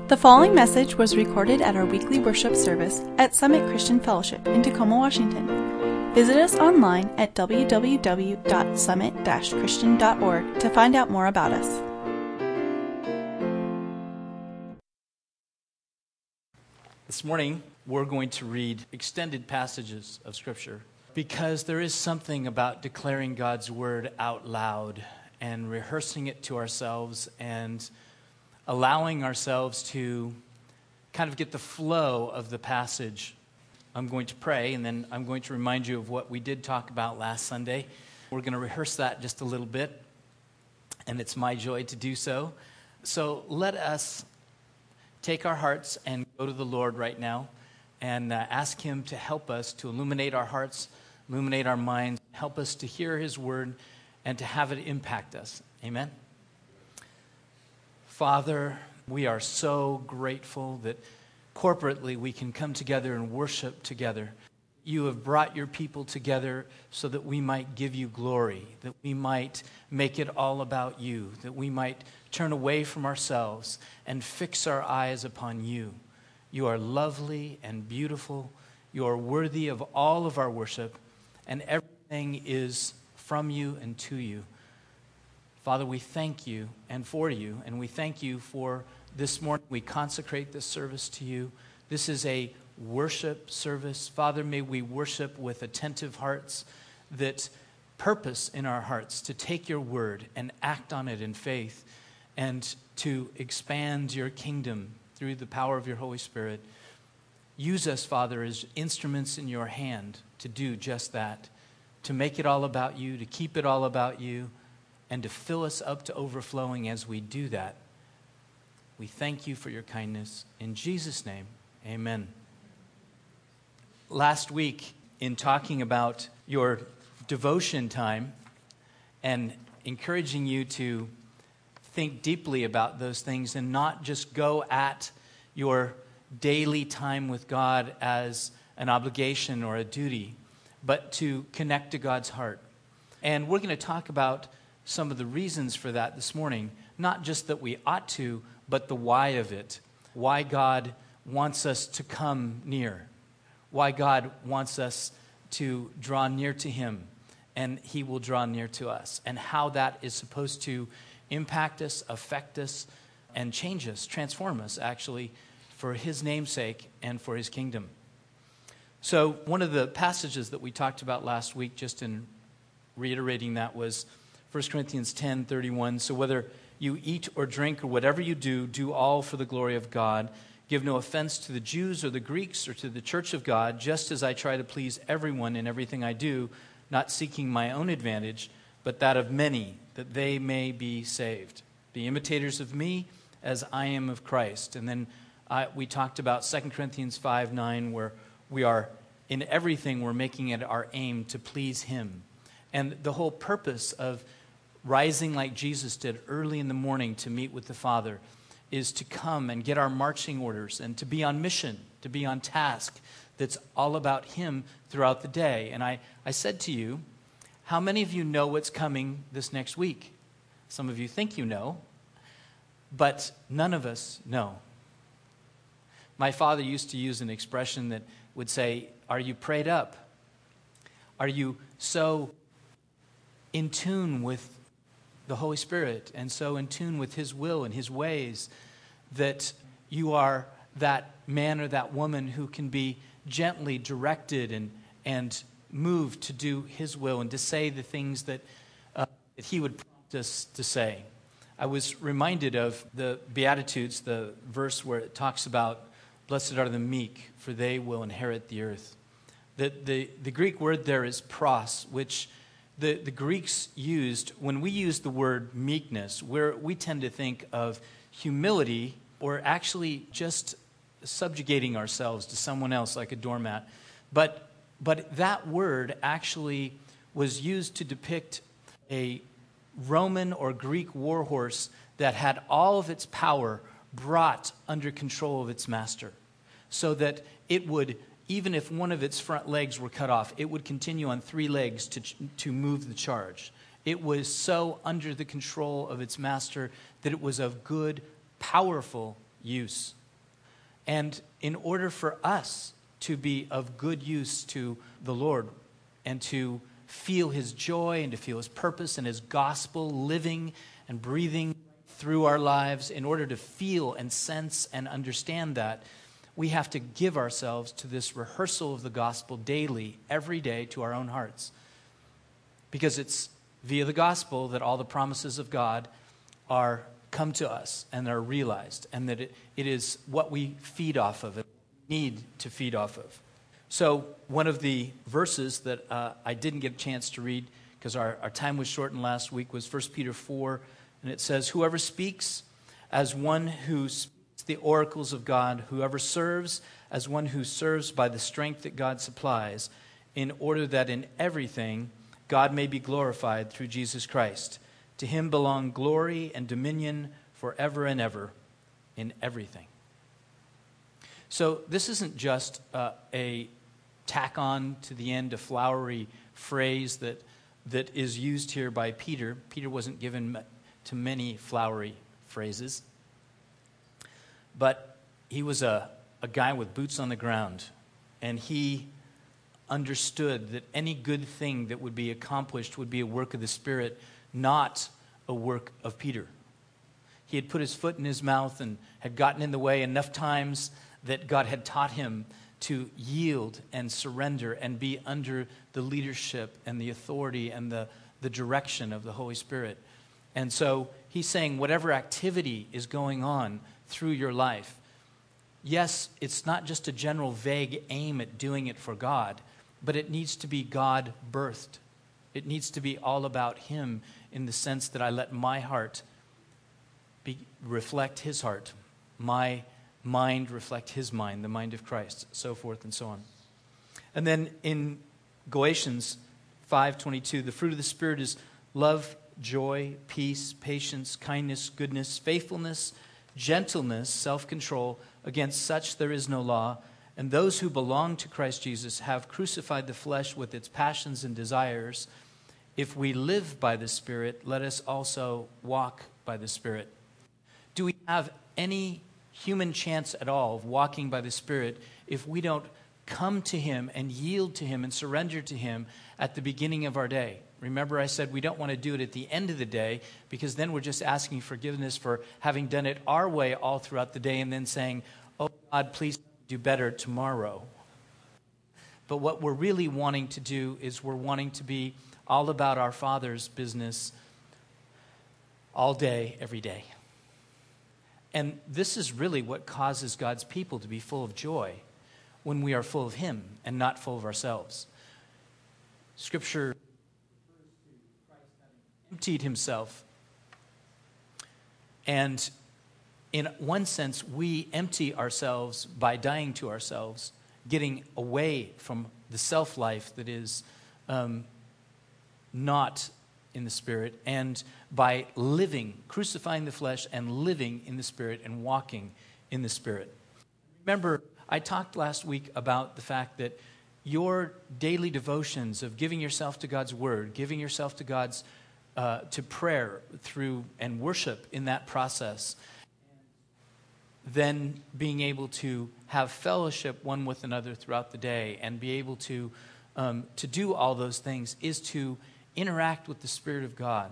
The following message was recorded at our weekly worship service at Summit Christian Fellowship in Tacoma, Washington. Visit us online at www.summit-christian.org to find out more about us. This morning, we're going to read extended passages of Scripture because there is something about declaring God's Word out loud and rehearsing it to ourselves and allowing ourselves to kind of get the flow of the passage. I'm going to pray, and then I'm going to remind you of what we did talk about last Sunday. We're going to rehearse that just a little bit, and it's my joy to do so. So let us take our hearts and go to the Lord right now and ask Him to help us to illuminate our hearts, illuminate our minds, help us to hear His Word and to have it impact us. Amen? Father, we are so grateful that corporately we can come together and worship together. You have brought your people together so that we might give you glory, that we might make it all about you, that we might turn away from ourselves and fix our eyes upon you. You are lovely and beautiful. You are worthy of all of our worship, and everything is from you and to you. Father, we thank you and for you, and we thank you for this morning. We consecrate this service to you. This is a worship service. Father, may we worship with attentive hearts, that purpose in our hearts to take your word and act on it in faith and to expand your kingdom through the power of your Holy Spirit. Use us, Father, as instruments in your hand to do just that, to make it all about you, to keep it all about you, and to fill us up to overflowing as we do that. We thank you for your kindness. In Jesus' name, amen. Last week, in talking about your devotion time and encouraging you to think deeply about those things and not just go at your daily time with God as an obligation or a duty, but to connect to God's heart. And we're going to talk about some of the reasons for that this morning, not just that we ought to, but the why of it. Why God wants us to come near. Why God wants us to draw near to Him, and He will draw near to us. And how that is supposed to impact us, affect us, and change us, transform us, actually, for His namesake and for His kingdom. So one of the passages that we talked about last week, just in reiterating that, was 1 Corinthians 10:31. So whether you eat or drink or whatever you do, do all for the glory of God. Give no offense to the Jews or the Greeks or to the church of God, just as I try to please everyone in everything I do, not seeking my own advantage, but that of many, that they may be saved. Be imitators of me as I am of Christ. And then we talked about 2 Corinthians 5:9, where we are, in everything, we're making it our aim to please Him. And the whole purpose of rising like Jesus did early in the morning to meet with the Father is to come and get our marching orders and to be on mission, to be on task that's all about Him throughout the day. And I said to you, how many of you know what's coming this next week? Some of you think you know, but none of us know. My father used to use an expression that would say, are you prayed up? Are you so in tune with the Holy Spirit and so in tune with His will and His ways that you are that man or that woman who can be gently directed and moved to do His will and to say the things that He would prompt us to say? I was reminded of the Beatitudes, the verse where it talks about, blessed are the meek, for they will inherit the earth. The Greek word there is pros, which the Greeks used. When we use the word meekness, we tend to think of humility or actually just subjugating ourselves to someone else like a doormat. But that word actually was used to depict a Roman or Greek war horse that had all of its power brought under control of its master, so that it would, even if one of its front legs were cut off, it would continue on three legs to move the charge. It was so under the control of its master that it was of good, powerful use. And in order for us to be of good use to the Lord and to feel his joy and to feel his purpose and his gospel living and breathing through our lives, in order to feel and sense and understand that, we have to give ourselves to this rehearsal of the gospel daily, every day, to our own hearts. Because it's via the gospel that all the promises of God are come to us and are realized, and that it is what we feed off of, and need to feed off of. So one of the verses that I didn't get a chance to read because our time was shortened last week was 1 Peter 4, and it says, "Whoever speaks as one who speaks the oracles of God, whoever serves as one who serves by the strength that God supplies, in order that in everything God may be glorified through Jesus Christ. To him belong glory and dominion forever and ever in everything." So this isn't just a tack on to the end, a flowery phrase that is used here by Peter. Peter wasn't given to many flowery phrases. But he was a guy with boots on the ground, and he understood that any good thing that would be accomplished would be a work of the Spirit, not a work of Peter. He had put his foot in his mouth and had gotten in the way enough times that God had taught him to yield and surrender and be under the leadership and the authority and the direction of the Holy Spirit. And so he's saying whatever activity is going on through your life, yes, it's not just a general vague aim at doing it for God, but it needs to be God-birthed. It needs to be all about him in the sense that I let my heart reflect his heart, my mind reflect his mind, the mind of Christ, so forth and so on. And then in Galatians 5:22, the fruit of the Spirit is love, joy, peace, patience, kindness, goodness, faithfulness, gentleness, self-control. Against such there is no law. And those who belong to Christ Jesus have crucified the flesh with its passions and desires. If we live by the Spirit, let us also walk by the Spirit. Do we have any human chance at all of walking by the Spirit if we don't come to him and yield to him and surrender to him at the beginning of our day? Remember, I said we don't want to do it at the end of the day, because then we're just asking forgiveness for having done it our way all throughout the day and then saying, "Oh God, please do better tomorrow." But what we're really wanting to do is we're wanting to be all about our Father's business all day, every day. And this is really what causes God's people to be full of joy, when we are full of him and not full of ourselves. Scripture emptied himself. And in one sense, we empty ourselves by dying to ourselves, getting away from the self-life that is not in the Spirit, and by living, crucifying the flesh and living in the Spirit and walking in the Spirit. Remember, I talked last week about the fact that your daily devotions of giving yourself to God's Word, giving yourself to God's to prayer through and worship in that process, then being able to have fellowship one with another throughout the day and be able to do all those things is to interact with the Spirit of God.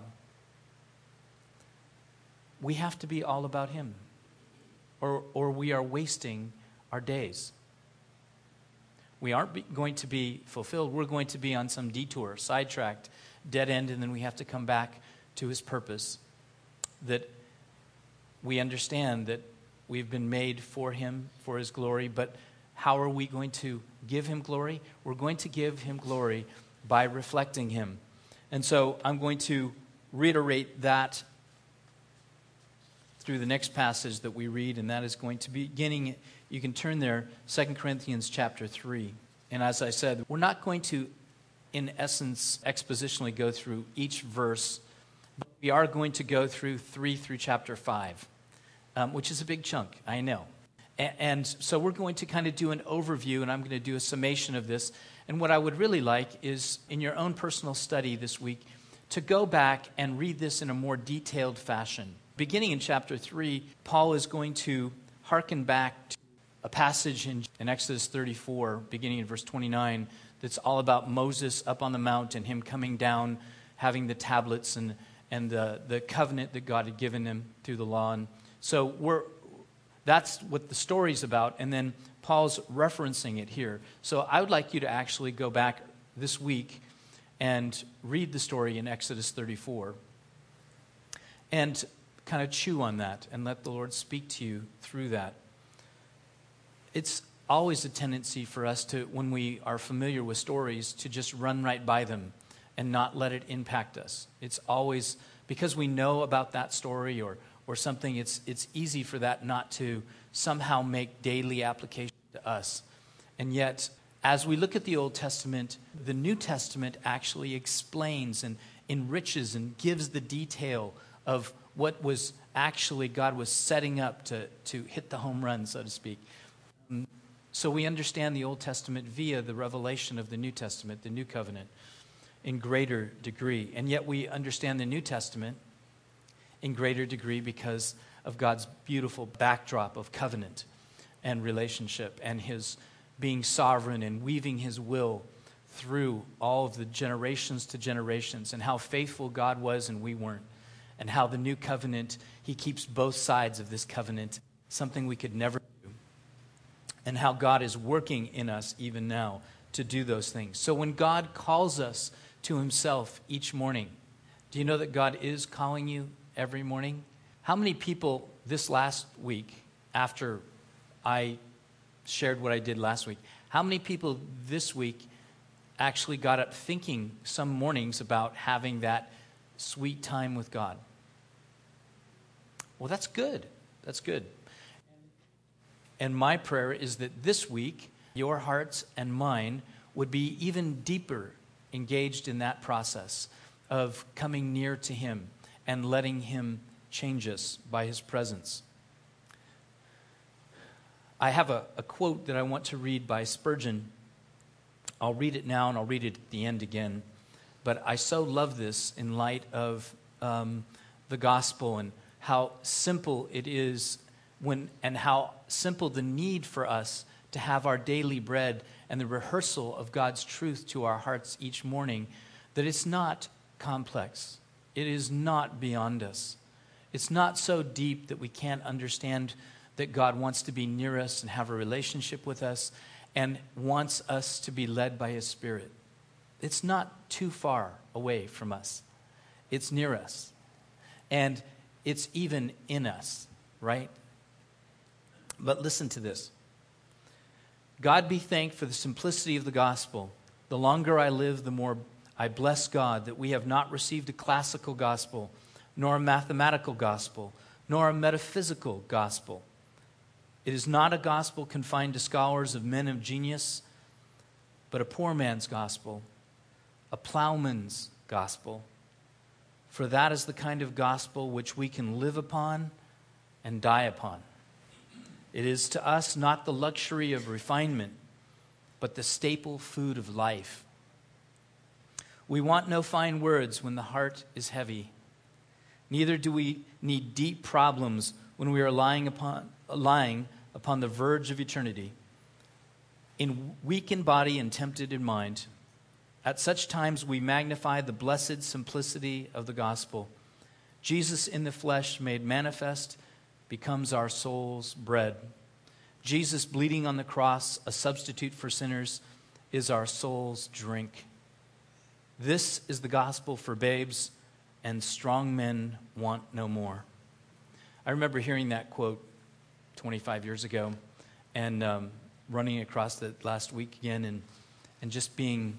We have to be all about him, or we are wasting our days. We aren't going to be fulfilled. We're going to be on some detour, sidetracked, dead end, and then we have to come back to his purpose. That we understand that we've been made for him, for his glory, but how are we going to give him glory? We're going to give him glory by reflecting him. And so I'm going to reiterate that through the next passage that we read, and that is going to be beginning, you can turn there, 2 Corinthians chapter 3. And as I said, we're not going to, in essence, expositionally go through each verse, but we are going to go through 3 through chapter 5, which is a big chunk, I know. And so we're going to kind of do an overview, and I'm going to do a summation of this. And what I would really like is, in your own personal study this week, to go back and read this in a more detailed fashion. Beginning in chapter 3, Paul is going to hearken back to a passage in Exodus 34, beginning in verse 29, that's all about Moses up on the mount and him coming down, having the tablets and the covenant that God had given him through the law. And so that's what the story's about, and then Paul's referencing it here. So I would like you to actually go back this week and read the story in Exodus 34 and kind of chew on that and let the Lord speak to you through that. It's always a tendency for us to, when we are familiar with stories, to just run right by them and not let it impact us. It's always, because we know about that story or something, it's easy for that not to somehow make daily application to us. And yet, as we look at the Old Testament, the New Testament actually explains and enriches and gives the detail of what was actually God was setting up to hit the home run, so to speak. So we understand the Old Testament via the revelation of the New Testament, the New Covenant, in greater degree. And yet we understand the New Testament in greater degree because of God's beautiful backdrop of covenant and relationship and his being sovereign and weaving his will through all of the generations to generations, and how faithful God was and we weren't, and how the new covenant, he keeps both sides of this covenant, something we could never do, and how God is working in us even now to do those things. So when God calls us to himself each morning, do you know that God is calling you every morning? How many people this last week, after I shared what I did last week, how many people this week actually got up thinking some mornings about having that sweet time with God? Well, that's good. That's good. And my prayer is that this week, your hearts and mine would be even deeper engaged in that process of coming near to him and letting him change us by his presence. I have a quote that I want to read by Spurgeon. I'll read it now and I'll read it at the end again. But I so love this in light of the gospel and how simple it is and how simple the need for us to have our daily bread and the rehearsal of God's truth to our hearts each morning, that it's not complex. It is not beyond us. It's not so deep that we can't understand that God wants to be near us and have a relationship with us and wants us to be led by his Spirit. It's not too far away from us. It's near us. And it's even in us, right? But listen to this. God be thanked for the simplicity of the gospel. The longer I live, the more I bless God that we have not received a classical gospel, nor a mathematical gospel, nor a metaphysical gospel. It is not a gospel confined to scholars of men of genius, but a poor man's gospel, a plowman's gospel. For that is the kind of gospel which we can live upon and die upon. It is to us not the luxury of refinement, but the staple food of life. We want no fine words when the heart is heavy. Neither do we need deep problems when we are lying upon the verge of eternity. In weak in body and tempted in mind, at such times we magnify the blessed simplicity of the gospel. Jesus in the flesh made manifest becomes our soul's bread. Jesus bleeding on the cross, a substitute for sinners, is our soul's drink. This is the gospel for babes, and strong men want no more. I remember hearing that quote 25 years ago and running across it last week again and just being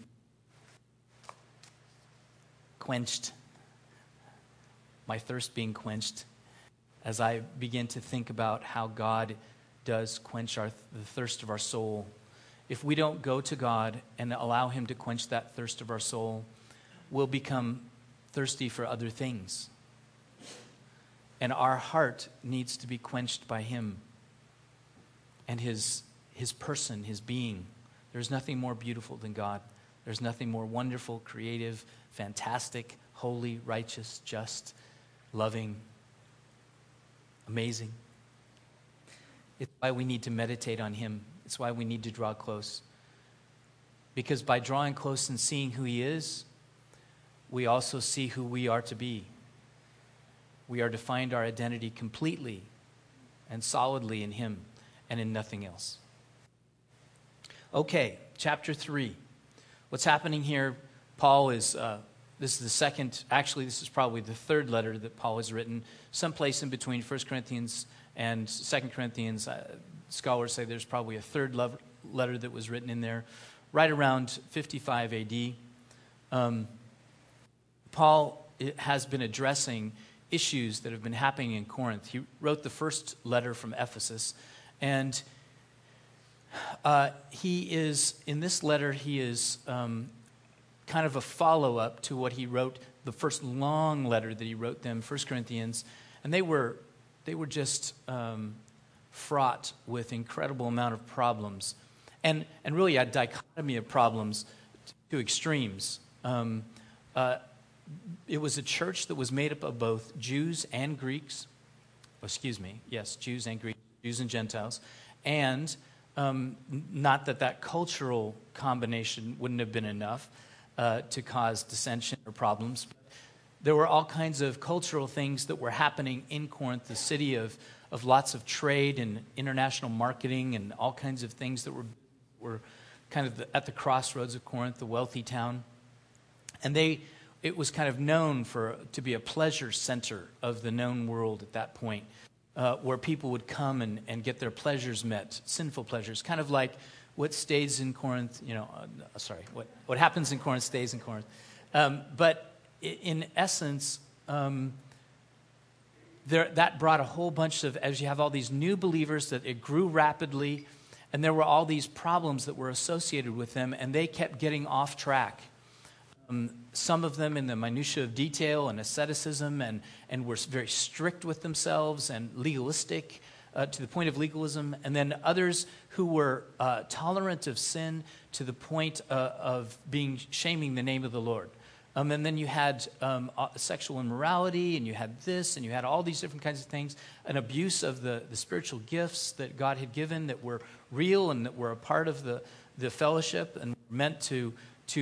quenched, my thirst being quenched as I begin to think about how God does quench the thirst of our soul. If we don't go to God and allow him to quench that thirst of our soul, we'll become thirsty for other things. And our heart needs to be quenched by him and his person, his being. There's nothing more beautiful than God. There's nothing more wonderful, creative, fantastic, holy, righteous, just, loving, amazing. It's why we need to meditate on him. It's why we need to draw close. Because by drawing close and seeing who he is, we also see who we are to be. We are to find our identity completely and solidly in him and in nothing else. Okay, chapter 3. What's happening here, Paul is, this is the second, actually this is probably the third letter that Paul has written, someplace in between 1 Corinthians and 2 Corinthians. Scholars say there's probably a third letter that was written in there, right around 55 AD. Paul has been addressing issues that have been happening in Corinth. He wrote the first letter from Ephesus, and he is, in this letter, he is kind of a follow-up to what he wrote, the first long letter that he wrote them, 1 Corinthians, and they were just fraught with incredible amount of problems, and really a dichotomy of problems to extremes. It was a church that was made up of both Jews and Greeks. Jews and Greeks, Jews and Gentiles. And not that cultural combination wouldn't have been enough to cause dissension or problems. There were all kinds of cultural things that were happening in Corinth, the city of lots of trade and international marketing and all kinds of things that were kind of at the crossroads of Corinth, the wealthy town. And it was kind of known to be a pleasure center of the known world at that point, where people would come and get their pleasures met, sinful pleasures, kind of like what stays in Corinth, what happens in Corinth stays in Corinth. But in essence, that brought a whole bunch of, as you have all these new believers, that it grew rapidly, and there were all these problems that were associated with them, and they kept getting off track. Some of them in the minutiae of detail and asceticism and were very strict with themselves and legalistic to the point of legalism. And then others who were tolerant of sin to the point of shaming the name of the Lord. And then you had sexual immorality, and you had this, and you had all these different kinds of things, an abuse of the spiritual gifts that God had given that were real and that were a part of the fellowship and meant to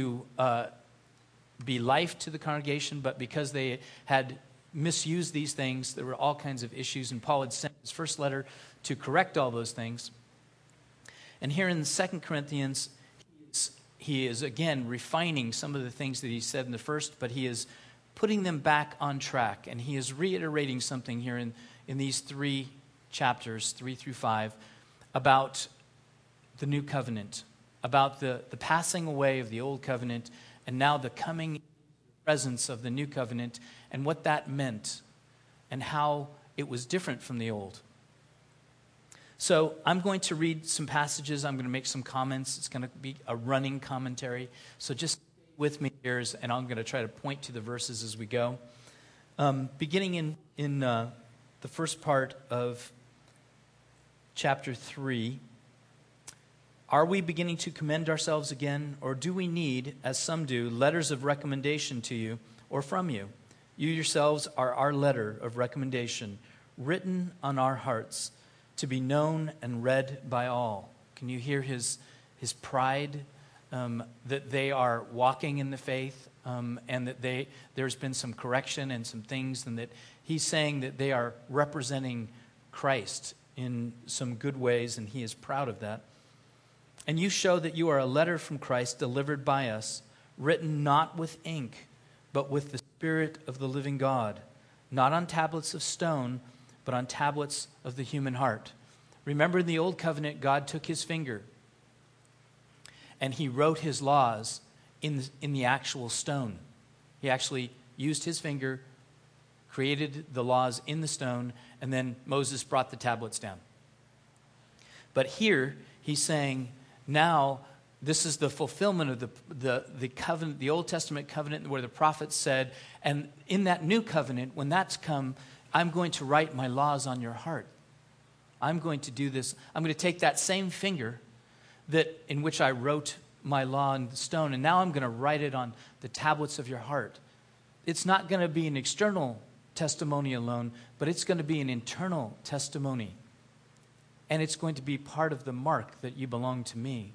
be life to the congregation, but because they had misused these things, there were all kinds of issues, and Paul had sent his first letter to correct all those things. And here in 2 Corinthians, he is again refining some of the things that he said in the first, but he is putting them back on track, and he is reiterating something here in these 3 chapters, 3 through 5, about the new covenant, about the passing away of the old covenant, and now the coming presence of the new covenant, and what that meant, and how it was different from the old. So I'm going to read some passages. I'm going to make some comments. It's going to be a running commentary. So just stay with me here, and I'm going to try to point to the verses as we go. Beginning in the first part of chapter 3, are we beginning to commend ourselves again, or do we need, as some do, letters of recommendation to you or from you? You yourselves are our letter of recommendation, written on our hearts, to be known and read by all. Can you hear his pride that they are walking in the faith, and that there's been some correction and some things, and that he's saying that they are representing Christ in some good ways, and he is proud of that. And you show that you are a letter from Christ delivered by us, written not with ink, but with the Spirit of the living God, not on tablets of stone, but on tablets of the human heart. Remember, in the old covenant, God took his finger and he wrote his laws in the actual stone. He actually used his finger, created the laws in the stone, and then Moses brought the tablets down. But here, he's saying, now, this is the fulfillment of the covenant, the Old Testament covenant, where the prophets said, and in that new covenant, when that's come, I'm going to write my laws on your heart. I'm going to do this. I'm going to take that same finger in which I wrote my law in the stone, and now I'm going to write it on the tablets of your heart. It's not going to be an external testimony alone, but it's going to be an internal testimony. and it's going to be part of the mark that you belong to me.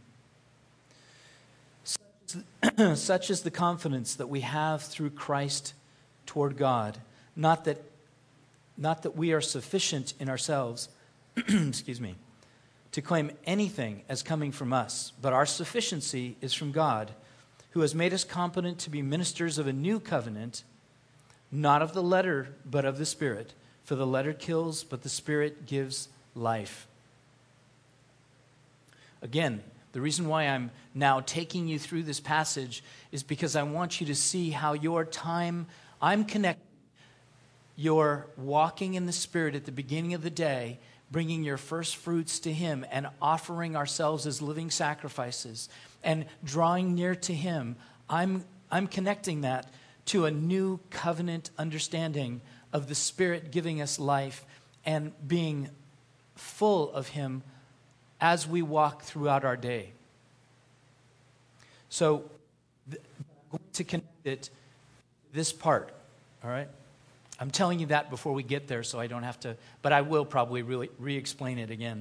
Such is the confidence that we have through Christ toward God. Not that we are sufficient in ourselves, excuse me, to claim anything as coming from us, but our sufficiency is from God, who has made us competent to be ministers of a new covenant, not of the letter, but of the Spirit. For the letter kills, but the Spirit gives life. Again, the reason why I'm now taking you through this passage is because I want you to see how your time, I'm connecting your walking in the Spirit at the beginning of the day, bringing your first fruits to Him and offering ourselves as living sacrifices and drawing near to Him. I'm connecting that to a new covenant understanding of the Spirit giving us life and being full of Him as we walk throughout our day. So, I'm going to connect it, this part, all right? I'm telling you that before we get there so I don't have to, but I will probably really re-explain it again.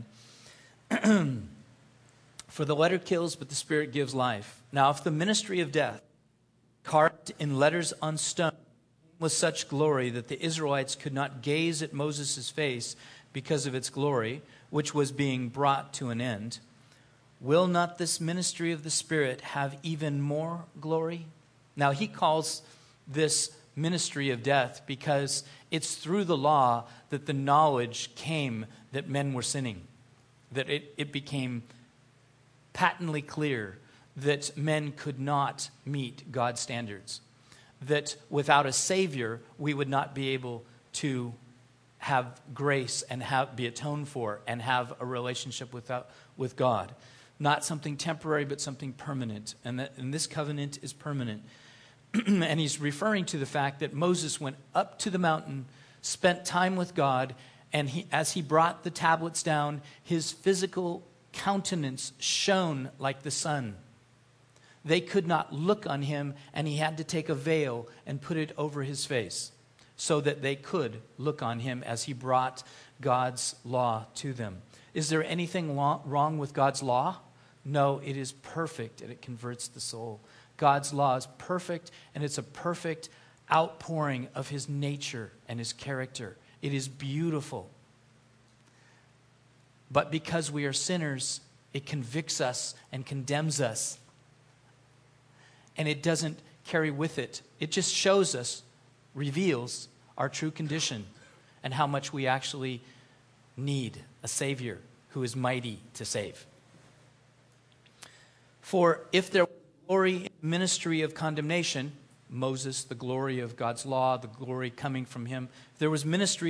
For the letter kills, but the Spirit gives life. Now, if the ministry of death, carved in letters on stone, with such glory that the Israelites could not gaze at Moses' face because of its glory, which was being brought to an end, will not this ministry of the Spirit have even more glory? Now, he calls this ministry of death because it's through the law that the knowledge came that men were sinning, that it became patently clear that men could not meet God's standards, that without a Savior, we would not be able to have grace and be atoned for and have a relationship with God. Not something temporary, but something permanent. And this covenant is permanent. And he's referring to the fact that Moses went up to the mountain, spent time with God, and as he brought the tablets down, his physical countenance shone like the sun. They could not look on him, and he had to take a veil and put it over his face so that they could look on him as he brought God's law to them. Is there anything wrong with God's law? No, it is perfect, and it converts the soul. God's law is perfect, and it's a perfect outpouring of His nature and His character. It is beautiful. But because we are sinners, it convicts us and condemns us. And it doesn't carry with it. It just shows us, reveals our true condition and how much we actually need a Savior who is mighty to save. For if there was glory in the ministry of condemnation, Moses, the glory of God's law, the glory coming from him, if there was ministry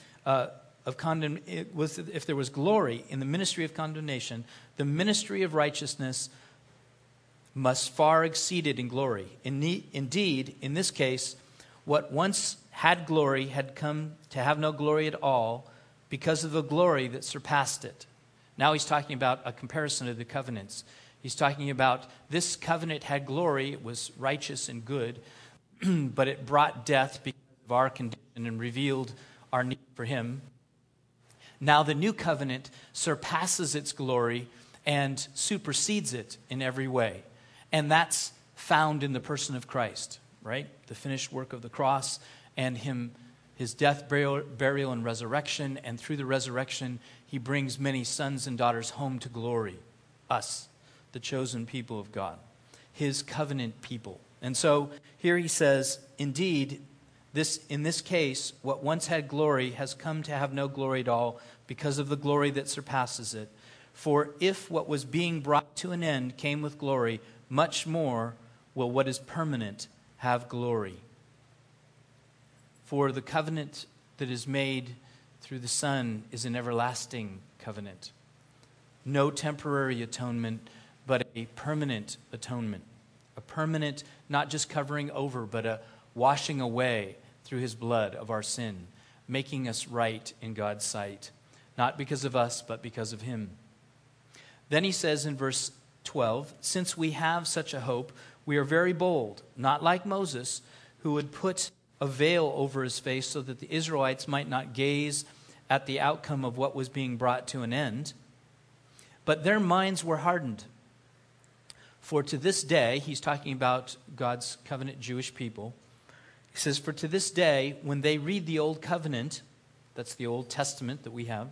if there was glory in the ministry of condemnation, the ministry of righteousness must far exceed it in glory. Indeed, in this case, what once had glory had come to have no glory at all because of the glory that surpassed it. Now he's talking about a comparison of the covenants. He's talking about this covenant had glory, it was righteous and good, but it brought death because of our condition and revealed our need for Him. Now the new covenant surpasses its glory and supersedes it in every way. And that's found in the person of Christ, right? The finished work of the cross and His death, burial, and resurrection. And through the resurrection, He brings many sons and daughters home to glory. Us, the chosen people of God, His covenant people. And so here he says, indeed, in this case, what once had glory has come to have no glory at all because of the glory that surpasses it. For if what was being brought to an end came with glory, much more will what is permanent have glory. For the covenant that is made through the Son is an everlasting covenant. No temporary atonement, but a permanent atonement. A permanent, not just covering over, but a washing away through His blood of our sin, making us right in God's sight. Not because of us, but because of Him. Then he says in verse 12, since we have such a hope, we are very bold, not like Moses, who would put a veil over his face so that the Israelites might not gaze at the outcome of what was being brought to an end. But their minds were hardened. For to this day, he's talking about God's covenant Jewish people. He says, for to this day, when they read the Old Covenant, that's the Old Testament that we have,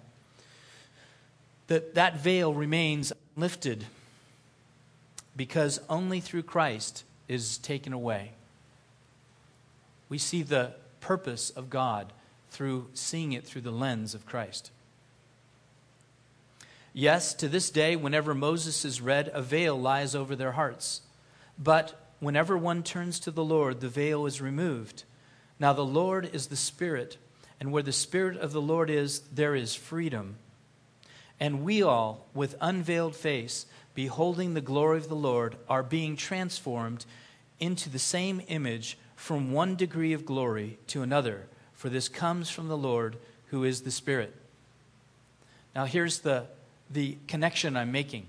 that veil remains lifted, because only through Christ is taken away. We see the purpose of God through seeing it through the lens of Christ. Yes, to this day, whenever Moses is read, a veil lies over their hearts. But whenever one turns to the Lord, the veil is removed. Now the Lord is the Spirit, and where the Spirit of the Lord is, there is freedom. And we all, with unveiled face, beholding the glory of the Lord, are being transformed into the same image from one degree of glory to another. For this comes from the Lord, who is the Spirit. Now here's the connection I'm making.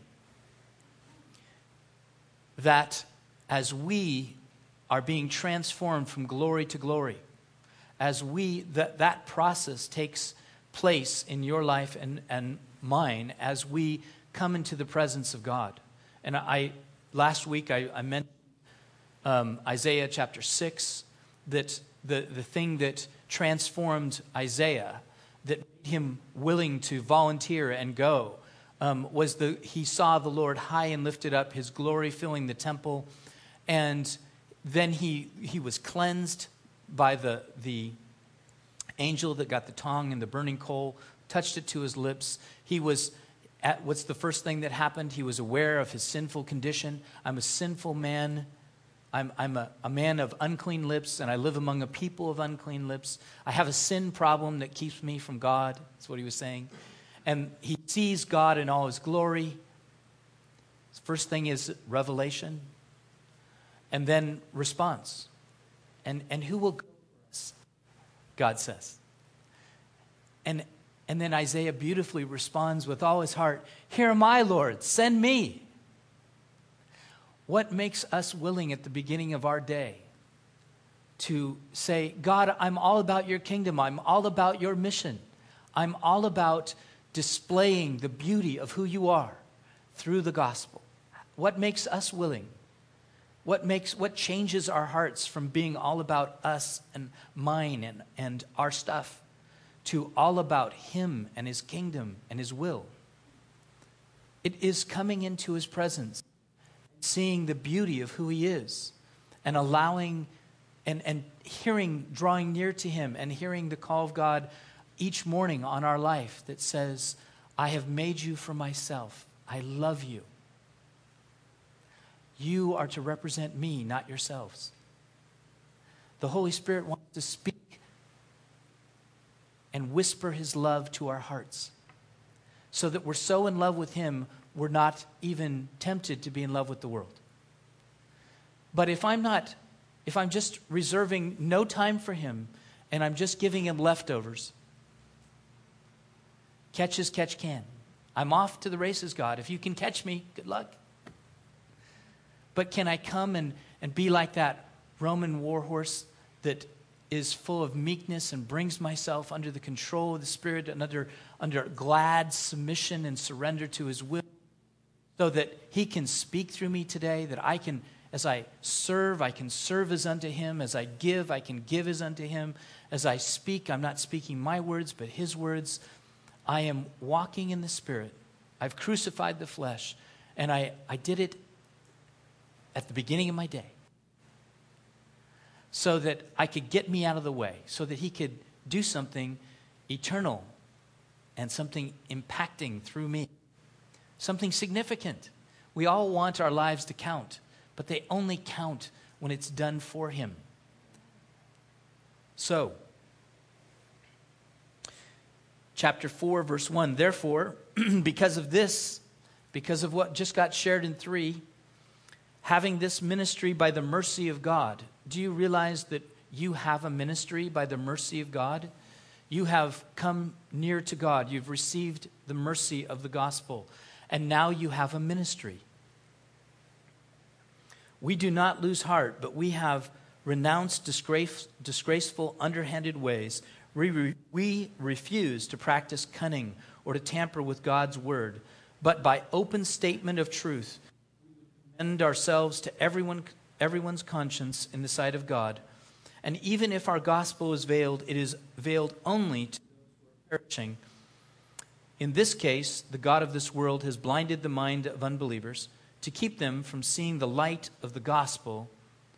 That as we are being transformed from glory to glory, as that process takes place in your life and mine, as we come into the presence of God. And last week I mentioned Isaiah chapter 6, that the thing that transformed Isaiah, that made him willing to volunteer and go, was he saw the Lord high and lifted up, his glory filling the temple, and then he was cleansed by the angel that got the tongue and the burning coal, touched it to his lips. He was what's the first thing that happened? He was aware of his sinful condition. I'm a sinful man. I'm a man of unclean lips, and I live among a people of unclean lips. I have a sin problem that keeps me from God. That's what he was saying. And he sees God in all his glory. First thing is revelation, and then response. And who will go for us? God says. And then Isaiah beautifully responds with all his heart, "Here am I, Lord, send me." What makes us willing at the beginning of our day to say, God, I'm all about your kingdom. I'm all about your mission. I'm all about displaying the beauty of who you are through the gospel. What makes us willing? What changes our hearts from being all about us and mine and our stuff to all about him and his kingdom and his will? It is coming into his presence, seeing the beauty of who he is, and allowing and hearing, drawing near to him, and hearing the call of God each morning on our life that says, I have made you for myself. I love you. You are to represent me, not yourselves. The Holy Spirit wants to speak and whisper his love to our hearts, so that we're so in love with him, we're not even tempted to be in love with the world. But if I'm just reserving no time for him, and I'm just giving him leftovers, catch as catch can. I'm off to the races, God. If you can catch me, good luck. But can I come and be like that Roman war horse that is full of meekness and brings myself under the control of the Spirit and under glad submission and surrender to his will, so that he can speak through me today, that I can, as I serve, I can serve as unto him. As I can give as unto him. As I speak, I'm not speaking my words, but his words. I am walking in the Spirit. I've crucified the flesh, and I did it at the beginning of my day, so that I could get me out of the way, so that he could do something eternal and something impacting through me, something significant. We all want our lives to count, but they only count when it's done for him. So, chapter 4, verse 1, therefore, because of what just got shared in 3, having this ministry by the mercy of God. Do you realize that you have a ministry by the mercy of God? You have come near to God. You've received the mercy of the gospel. And now you have a ministry. We do not lose heart, but we have renounced disgraceful, underhanded ways, We refuse to practice cunning or to tamper with God's word, but by open statement of truth, commend ourselves to everyone's conscience in the sight of God. And even if our gospel is veiled, it is veiled only to those who are perishing. In this case, the God of this world has blinded the mind of unbelievers to keep them from seeing the light of the gospel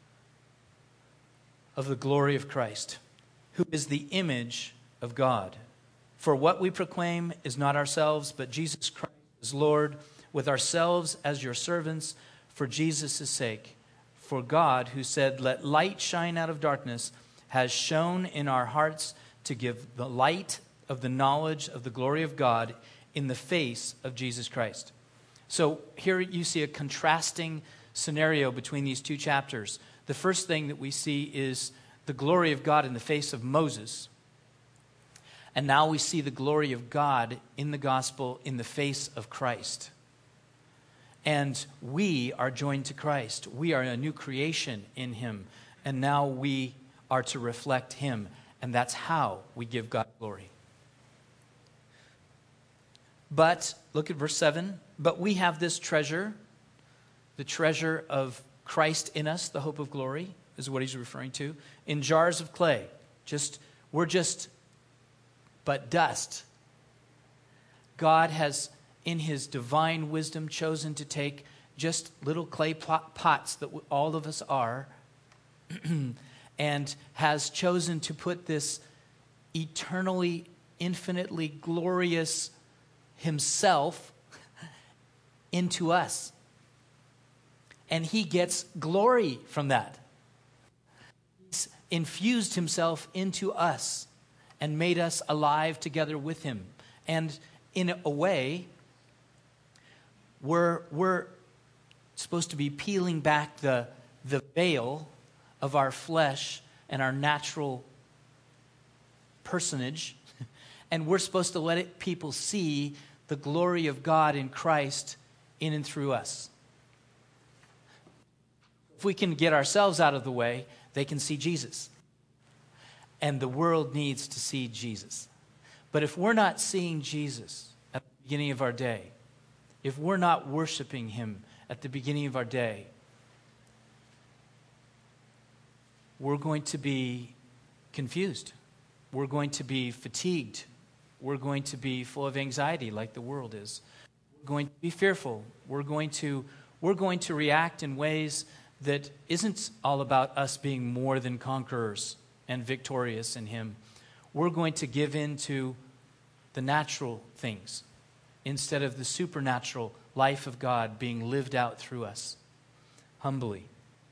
of the glory of Christ, who is the image of God. For what we proclaim is not ourselves, but Jesus Christ is Lord, with ourselves as your servants for Jesus' sake. For God, who said, "Let light shine out of darkness," has shone in our hearts to give the light of the knowledge of the glory of God in the face of Jesus Christ. So here you see a contrasting scenario between these two chapters. The first thing that we see is the glory of God in the face of Moses. And now we see the glory of God in the gospel in the face of Christ. And we are joined to Christ. We are a new creation in him. And now we are to reflect him. And that's how we give God glory. But, look at verse 7. But we have this treasure, the treasure of Christ in us, the hope of glory, is what he's referring to, in jars of clay. We're just but dust. God has, in his divine wisdom, chosen to take just little clay pots that all of us are, and has chosen to put this eternally, infinitely glorious himself into us. And he gets glory from that. He's infused himself into us and made us alive together with him. And in a way, we're supposed to be peeling back the veil of our flesh and our natural personage, and we're supposed to let people see the glory of God in Christ in and through us. If we can get ourselves out of the way, they can see Jesus. And the world needs to see Jesus. But if we're not seeing Jesus at the beginning of our day, if we're not worshiping him at the beginning of our day, we're going to be confused. We're going to be fatigued. We're going to be full of anxiety like the world is. We're going to be fearful. We're going to react in ways that isn't all about us being more than conquerors and victorious in him. We're going to give in to the natural things instead of the supernatural life of God being lived out through us humbly.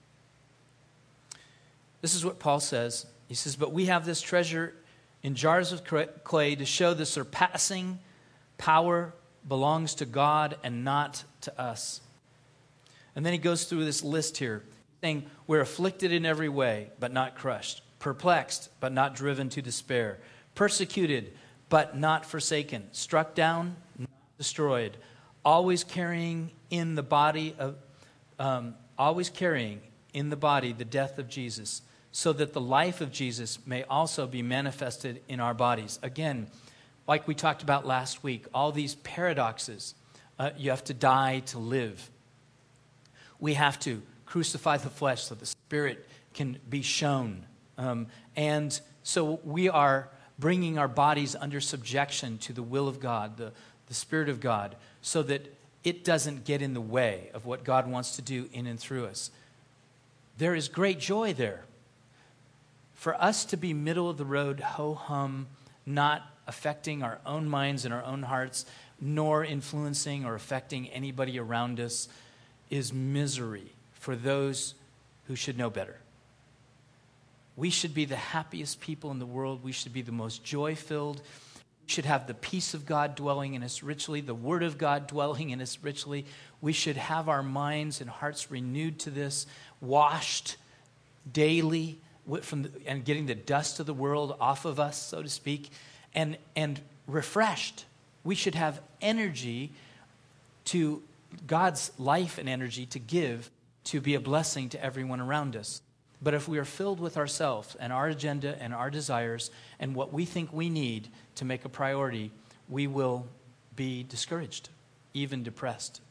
This is what Paul says. He says, "But we have this treasure in jars of clay to show the surpassing power belongs to God and not to us." And then he goes through this list here, saying, "We're afflicted in every way, but not crushed. Perplexed, but not driven to despair. Persecuted, but not forsaken. Struck down, not destroyed. Always carrying in the body the death of Jesus, so that the life of Jesus may also be manifested in our bodies." Again, like we talked about last week, all these paradoxes. You have to die to live. We have to crucify the flesh so the spirit can be shown. And so we are bringing our bodies under subjection to the will of God, the Spirit of God, so that it doesn't get in the way of what God wants to do in and through us. There is great joy there. For us to be middle of the road, ho-hum, not affecting our own minds and our own hearts, nor influencing or affecting anybody around us, is misery for those who should know better. We should be the happiest people in the world. We should be the most joy-filled. We should have the peace of God dwelling in us richly, the Word of God dwelling in us richly. We should have our minds and hearts renewed to this, washed daily and getting the dust of the world off of us, so to speak, and refreshed. We should have energy to God's life and energy to give, to be a blessing to everyone around us. But if we are filled with ourselves and our agenda and our desires and what we think we need to make a priority, we will be discouraged, even depressed.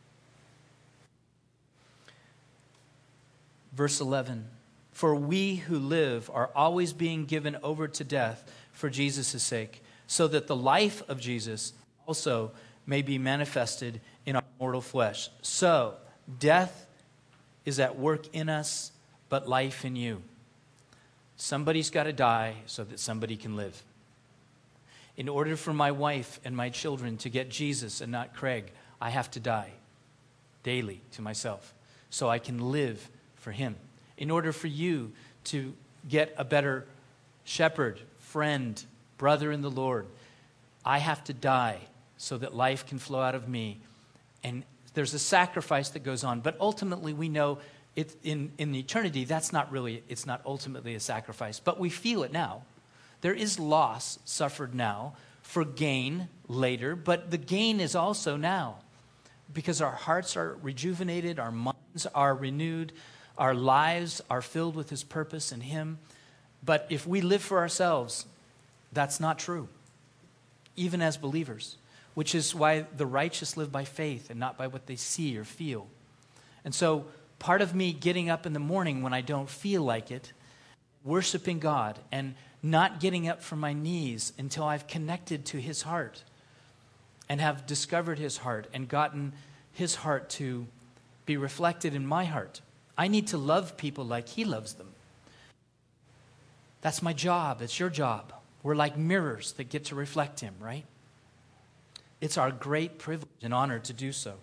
Verse 11, for we who live are always being given over to death for Jesus' sake, so that the life of Jesus also may be manifested in our mortal flesh. So, death is at work in us, but life in you. Somebody's got to die so that somebody can live. In order for my wife and my children to get Jesus and not Craig, I have to die daily to myself so I can live for him. In order for you to get a better shepherd, friend, brother in the Lord, I have to die so that life can flow out of me. And there's a sacrifice that goes on. But ultimately we know it, in eternity, it's not ultimately a sacrifice. But we feel it now. There is loss suffered now for gain later. But the gain is also now. Because our hearts are rejuvenated, our minds are renewed, our lives are filled with his purpose in him. But if we live for ourselves, that's not true, even as believers, which is why the righteous live by faith and not by what they see or feel. And so part of me getting up in the morning when I don't feel like it, worshiping God and not getting up from my knees until I've connected to his heart and have discovered his heart and gotten his heart to be reflected in my heart. I need to love people like he loves them. That's my job. It's your job. We're like mirrors that get to reflect him, right? It's our great privilege and honor to do so.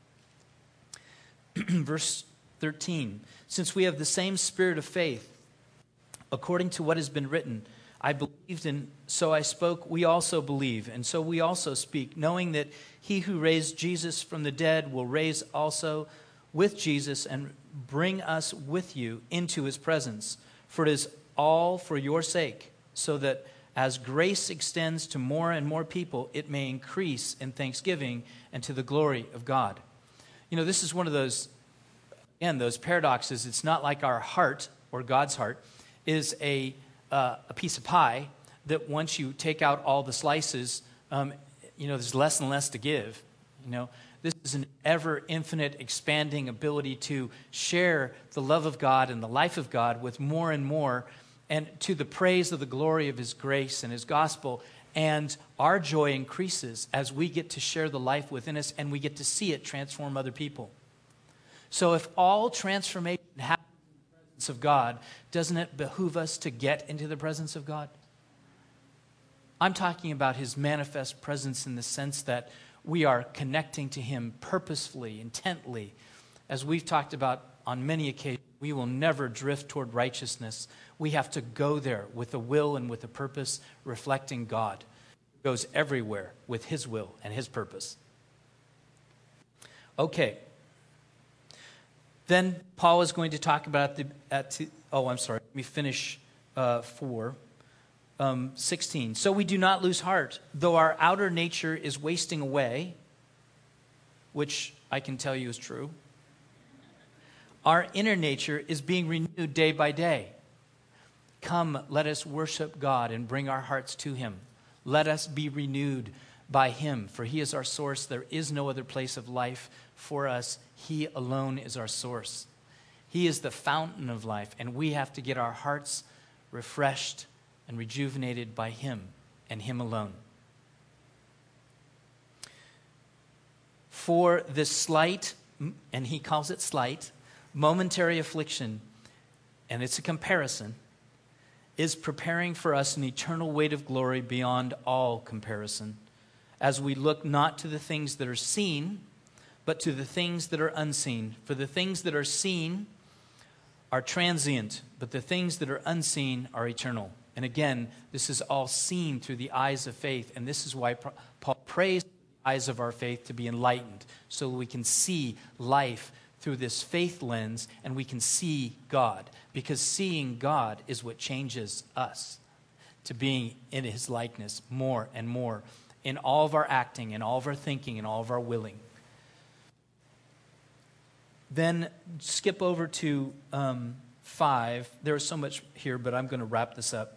Verse 13, since we have the same spirit of faith, according to what has been written, I believed and so I spoke, we also believe, and so we also speak, knowing that he who raised Jesus from the dead will raise also with Jesus and bring us with you into his presence. For it is all for your sake, so that as grace extends to more and more people, it may increase in thanksgiving and to the glory of God. You know, this is one of those paradoxes. It's not like our heart, or God's heart, is a piece of pie that once you take out all the slices, there's less and less to give. This is an ever infinite expanding ability to share the love of God and the life of God with more and more, and to the praise of the glory of his grace and his gospel. And our joy increases as we get to share the life within us and we get to see it transform other people. So if all transformation happens in the presence of God, doesn't it behoove us to get into the presence of God? I'm talking about his manifest presence in the sense that we are connecting to him purposefully, intently. As we've talked about on many occasions, we will never drift toward righteousness. We have to go there with a will and with a purpose reflecting God. It goes everywhere with his will and his purpose. Okay. Then Paul is going to talk about let me finish 4:16. So we do not lose heart, though our outer nature is wasting away, which I can tell you is true. Our inner nature is being renewed day by day. Come, let us worship God and bring our hearts to him. Let us be renewed by him, for he is our source. There is no other place of life for us. He alone is our source. He is the fountain of life, and we have to get our hearts refreshed and rejuvenated by him and him alone. For this slight, and he calls it slight, momentary affliction, and it's a comparison, is preparing for us an eternal weight of glory beyond all comparison, as we look not to the things that are seen, but to the things that are unseen. For the things that are seen are transient, but the things that are unseen are eternal. And again, this is all seen through the eyes of faith, and this is why Paul prays the eyes of our faith to be enlightened, so we can see life through this faith lens, and we can see God, because seeing God is what changes us to being in his likeness more and more in all of our acting, in all of our thinking, in all of our willing. Then skip over to 5. There is so much here, but I'm going to wrap this up.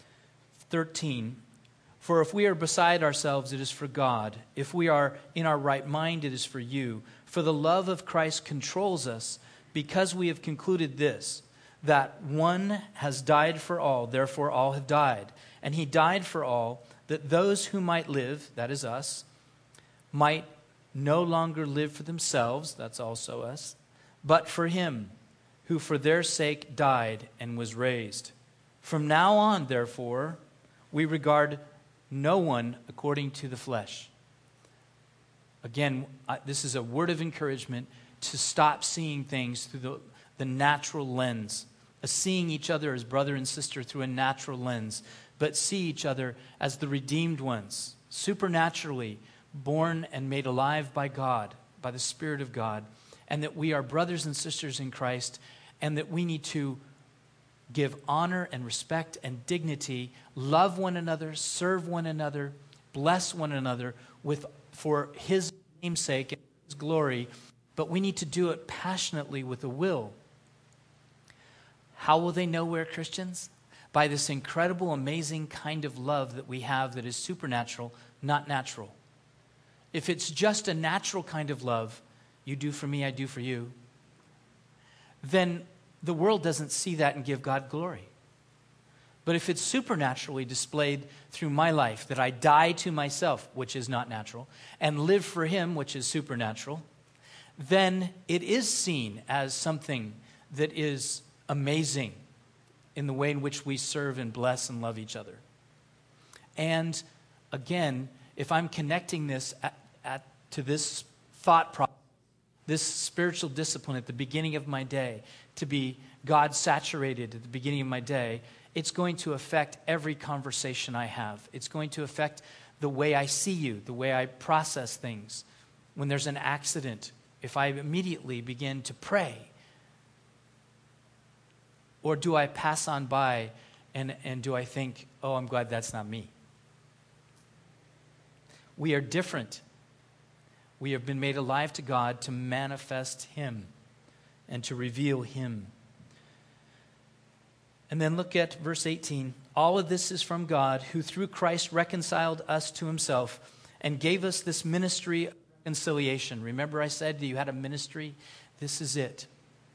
13. For if we are beside ourselves, it is for God. If we are in our right mind, it is for you. For the love of Christ controls us, because we have concluded this, that one has died for all, therefore all have died. And he died for all, that those who might live, that is us, might no longer live for themselves, that's also us, but for him who for their sake died and was raised. From now on, therefore, we regard no one according to the flesh. Again, this is a word of encouragement to stop seeing things through the natural lens, seeing each other as brother and sister through a natural lens, but see each other as the redeemed ones, supernaturally born and made alive by God, by the Spirit of God, and that we are brothers and sisters in Christ, and that we need to give honor and respect and dignity, love one another, serve one another, bless one another for his name's sake and his glory, but we need to do it passionately with a will. How will they know we're Christians? By this incredible, amazing kind of love that we have that is supernatural, not natural. If it's just a natural kind of love, you do for me, I do for you, then the world doesn't see that and give God glory. But if it's supernaturally displayed through my life, that I die to myself, which is not natural, and live for him, which is supernatural, then it is seen as something that is amazing in the way in which we serve and bless and love each other. And again, if I'm connecting this to this thought process, this spiritual discipline at the beginning of my day, to be God-saturated at the beginning of my day, it's going to affect every conversation I have. It's going to affect the way I see you, the way I process things. When there's an accident, if I immediately begin to pray, or do I pass on by and do I think, oh, I'm glad that's not me? We are different. We have been made alive to God to manifest him and to reveal him. And then look at verse 18. All of this is from God, who through Christ reconciled us to himself and gave us this ministry of reconciliation. Remember I said that you had a ministry? This is it.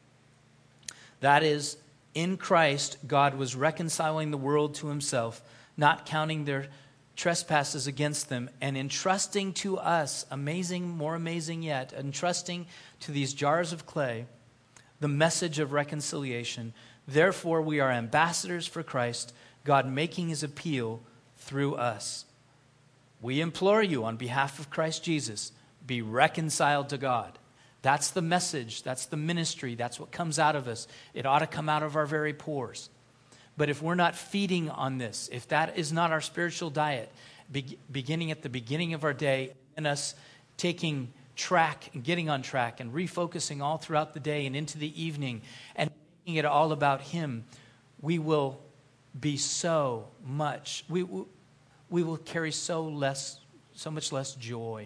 That is, in Christ, God was reconciling the world to himself, not counting their trespasses against them, and entrusting to us, amazing, more amazing yet, entrusting to these jars of clay the message of reconciliation. Therefore, we are ambassadors for Christ, God making his appeal through us. We implore you on behalf of Christ Jesus, be reconciled to God. That's the message, that's the ministry, that's what comes out of us. It ought to come out of our very pores. But if we're not feeding on this, if that is not our spiritual diet, beginning at the beginning of our day, and us taking track and getting on track and refocusing all throughout the day and into the evening and making it all about him, we will be so much, we will carry so much less joy.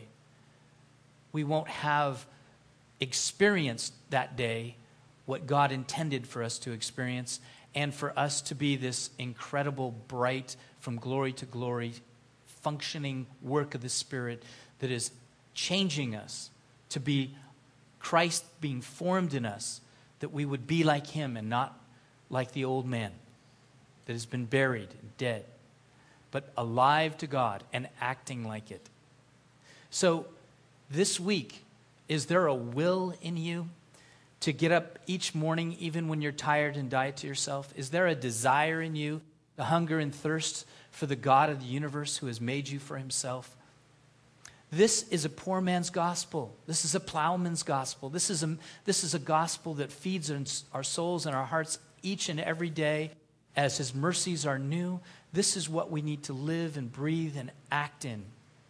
We won't have experienced that day what God intended for us to experience, and for us to be this incredible, bright, from glory to glory, functioning work of the Spirit that is changing us to be Christ being formed in us, that we would be like him and not like the old man that has been buried and dead, but alive to God and acting like it. So this week, is there a will in you to get up each morning, even when you're tired, and die to yourself? Is there a desire in you, the hunger and thirst for the God of the universe who has made you for himself? This is a poor man's gospel. This is a plowman's gospel. This is a gospel that feeds our souls and our hearts each and every day as his mercies are new. This is what we need to live and breathe and act in,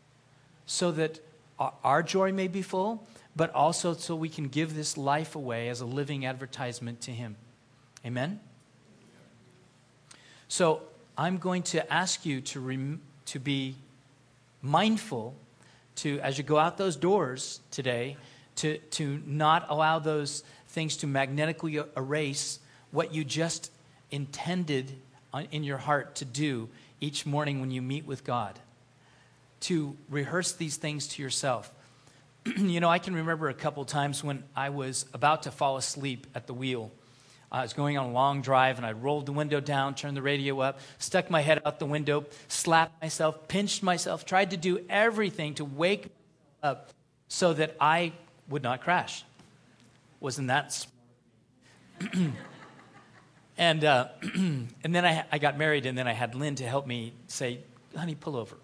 so that our joy may be full, but also so we can give this life away as a living advertisement to him. Amen? So I'm going to ask you to be mindful, to, as you go out those doors today, to not allow those things to magnetically erase what you just intended in your heart to do each morning when you meet with God, to rehearse these things to yourself. I can remember a couple times when I was about to fall asleep at the wheel. I was going on a long drive, and I rolled the window down, turned the radio up, stuck my head out the window, slapped myself, pinched myself, tried to do everything to wake up so that I would not crash. Wasn't that smart? And then I got married, and then I had Lynn to help me say, honey, pull over.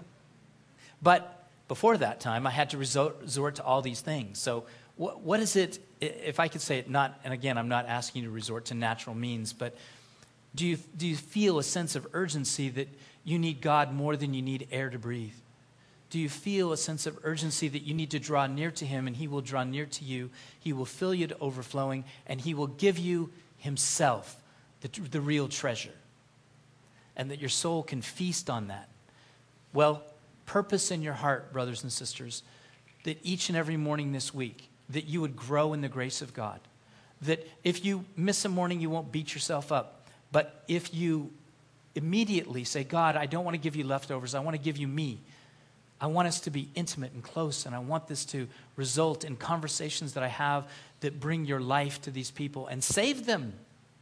But before that time, I had to resort to all these things. So what is it, if I could say it, not, and again, I'm not asking you to resort to natural means, but do you feel a sense of urgency that you need God more than you need air to breathe? Do you feel a sense of urgency that you need to draw near to him, and he will draw near to you, he will fill you to overflowing, and he will give you himself, the real treasure, and that your soul can feast on that? Well, purpose in your heart, brothers and sisters, that each and every morning this week, that you would grow in the grace of God. That if you miss a morning, you won't beat yourself up. But if you immediately say, God, I don't want to give you leftovers, I want to give you me. I want us to be intimate and close, and I want this to result in conversations that I have that bring your life to these people and save them.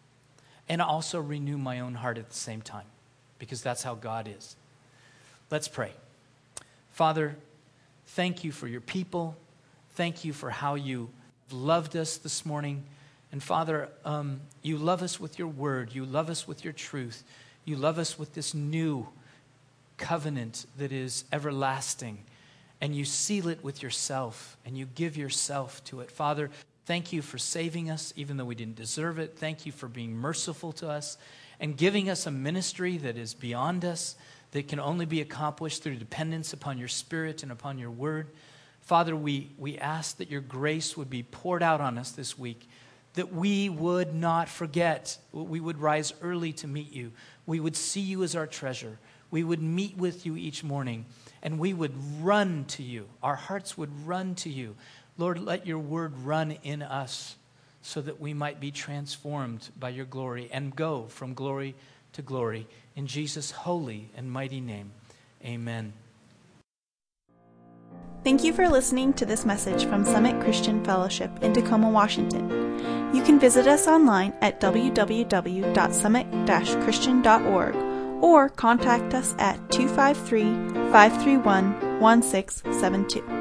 And also renew my own heart at the same time, because that's how God is. Let's pray. Father, thank you for your people. Thank you for how you loved us this morning. And Father, you love us with your word. You love us with your truth. You love us with this new covenant that is everlasting. And you seal it with yourself, and you give yourself to it. Father, thank you for saving us, even though we didn't deserve it. Thank you for being merciful to us and giving us a ministry that is beyond us, that can only be accomplished through dependence upon your Spirit and upon your word. Father, we ask that your grace would be poured out on us this week, that we would not forget. We would rise early to meet you. We would see you as our treasure. We would meet with you each morning, and we would run to you. Our hearts would run to you. Lord, let your word run in us so that we might be transformed by your glory and go from glory to glory. In Jesus' holy and mighty name, amen. Thank you for listening to this message from Summit Christian Fellowship in Tacoma, Washington. You can visit us online at www.summit-christian.org or contact us at 253-531-1672.